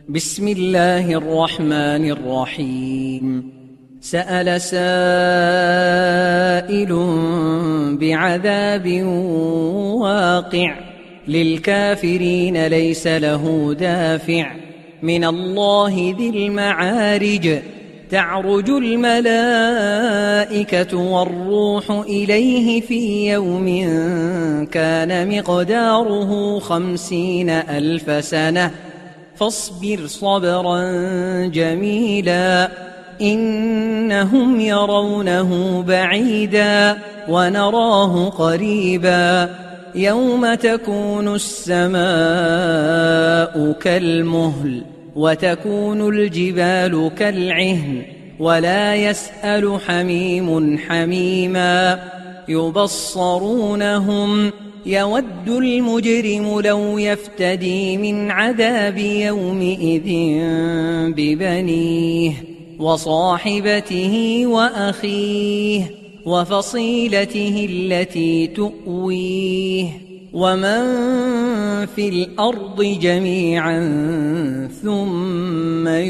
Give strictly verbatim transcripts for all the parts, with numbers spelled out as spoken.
بسم الله الرحمن الرحيم. سأل سائل بعذاب واقع للكافرين ليس له دافع من الله ذي المعارج تعرج الملائكة والروح إليه في يوم كان مقداره خمسين ألف سنة فاصبر صبرا جميلا إنهم يرونه بعيدا ونراه قريبا يوم تكون السماء كالمهل وتكون الجبال كالعهن ولا يسأل حميم حميما يبصرونهم يود المجرم لو يفتدي من عذاب يومئذ ببنيه وصاحبته وأخيه وفصيلته التي تؤويه ومن في الأرض جميعا ثم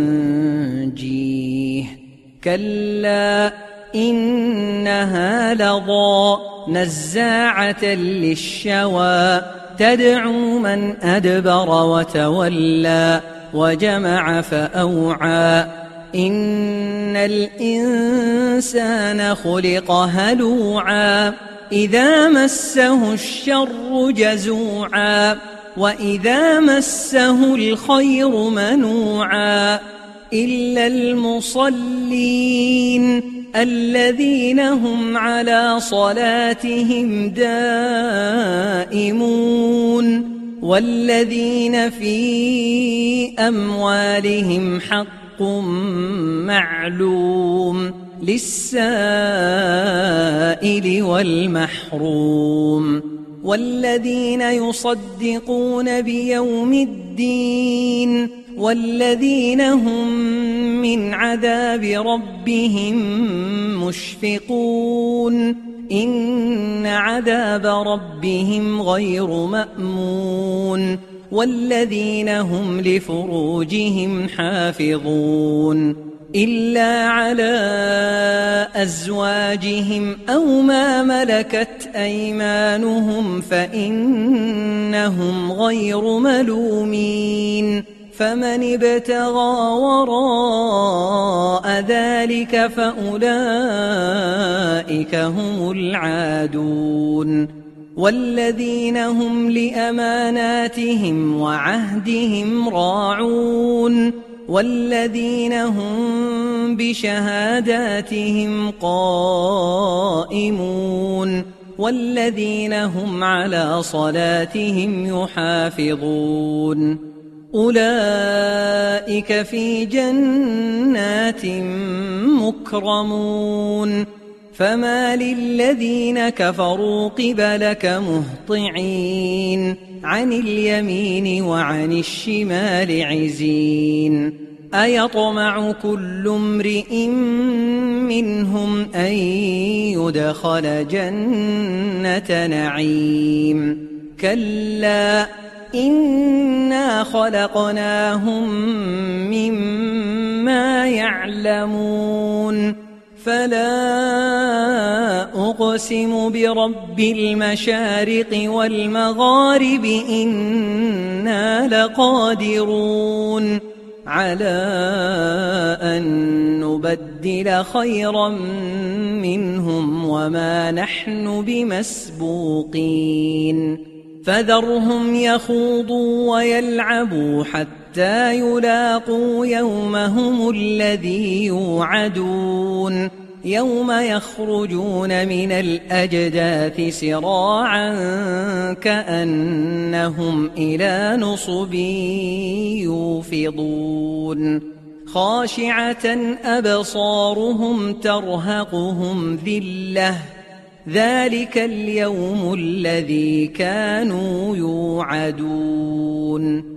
ينجيه كلا إنها لظى نزاعة للشوى تدعو من أدبر وتولى وجمع فأوعى إن الإنسان خلق هلوعا إذا مسه الشر جزوعا وإذا مسه الخير منوعا إلا المصلين الذين هم على صلاتهم دائمون والذين في أموالهم حق معلوم للسائل والمحروم والذين يصدقون بيوم الدين والذين هم من عذاب ربهم مشفقون إن عذاب ربهم غير مأمون والذين هم لفروجهم حافظون إلا على أزواجهم أو ما ملكت أيمانهم فإنهم غير ملومين فمن ابتغى وراء ذلك فأولئك هم العادون والذين هم لأماناتهم وعهدهم راعون والذين هم بشهاداتهم قائمون والذين هم على صلاتهم يحافظون أولئك في جنات مكرمون فما للذين كفروا قبلك مهطعين عن اليمين وعن الشمال عزين أيطمع كل امرئ منهم أن يدخل جنة نعيم كلا إنا خلقناهم مما يعلمون فلا أقسم برب المشارق والمغارب إنا لقادرون على أن نبدل خيرا منهم وما نحن بمسبوقين فذرهم يخوضوا ويلعبوا حتى يلاقوا يومهم الذي يوعدون يوم يخرجون من الأجداث سراعا كأنهم إلى نصب يوفضون خاشعة أبصارهم ترهقهم ذلة ذلك اليوم الذي كانوا يوعدون